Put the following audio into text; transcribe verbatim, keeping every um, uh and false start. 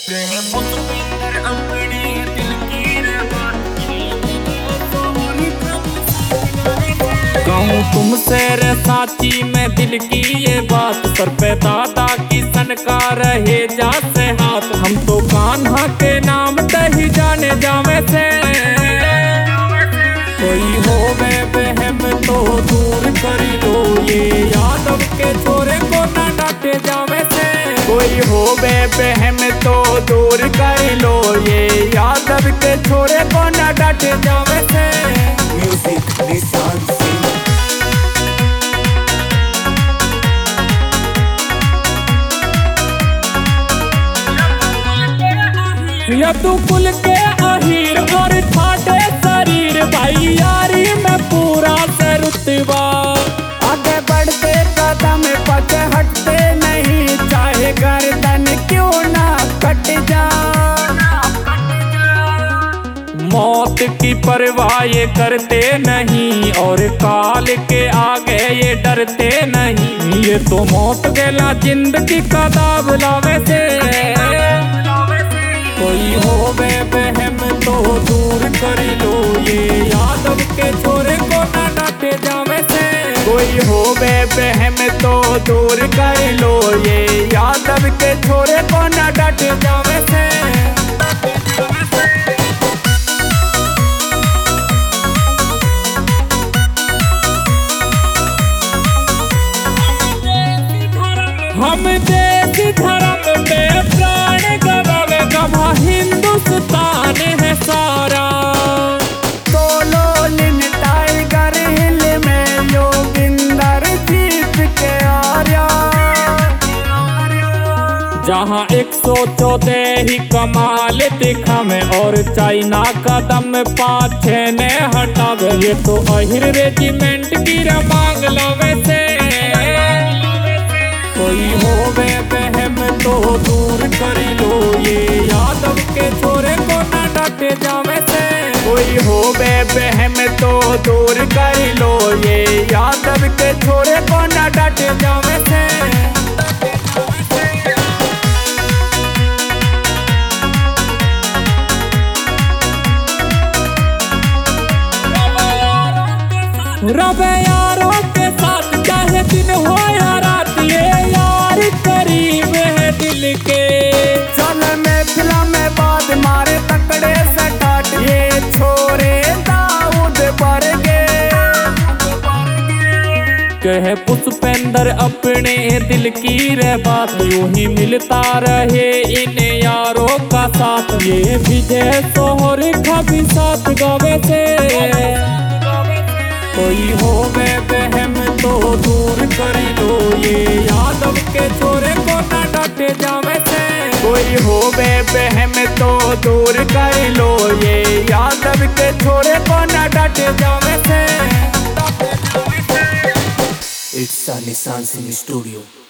कहूँ तुमसे रे साची में दिल की ये बात, सर पे दादा की सन का रहे जा से हाथ। हम तो कान्हा के नाम तही जाने जावे से, कोई होवे बहम तो दूर कर लो ये यादव के छोरे को ना डांटे जावे से। कोई होवे बहम तो दूर कर लो ये यादव के छोरे को ना डांटे जावे से। म्यूजिक निशान सिंह। यदु कुल के अहीर और ठाटे शरीर, भाई यारी में पूरा से रुतबा। आगे बढ़ते कदम पीछे हटते नहीं, चाहे गर्दन क्यों ना कट जा। मौत की परवाह ये करते नहीं और काल के आगे ये डरते नहीं। ये तो मौत गेला जिंदगी का दाव लावे से। कोई होवे बहम तो दूर कर लो ये यादव के छोरे को ना डांटे जावे से। कोई होवे बहम तो दूर कर लो ये यादव के छोरे को ना डांटे जावे से। हम देश धर्म में प्राण गवावे गवा, हिंदुस्तान है सारा। सोलो लिन टाइगर हिल में योगिंदर जीत के आर्या। जहाँ एक सौ चौदह ही कमाल दिखा में और चाइना कदम पाछे ने हटावे। ये तो अहिर रेजिमेंट की मांग लावे से। कोई होवे बहम तो दूर कर लो ये यादव के छोरे को ना डांटे जावे से। कोई होवे बहम तो दूर कर लो ये यादव के छोरे को ना डांटे जावे से। रबे यारों के साथ चाहे दिन हो या रात, ये यार करीब है दिल के। चल में फिल्म में बाद मारे तकड़े से काट, ये छोरे दाऊद बरगे। कहे पुष्पेंद्र अपने दिल की रे बात, यूं ही मिलता रहे इन यारों का साथ। ये विजय सोहर का भी साथ गावे से। कोई होवे बहम तो दूर कर लो ये यादव के छोरे को ना डांटे जावे से। कोई होवे बहम तो दूर कर लो ये यादव के छोरे को ना डांटे जावे से। इट्स निशान सिंह स्टूडियो।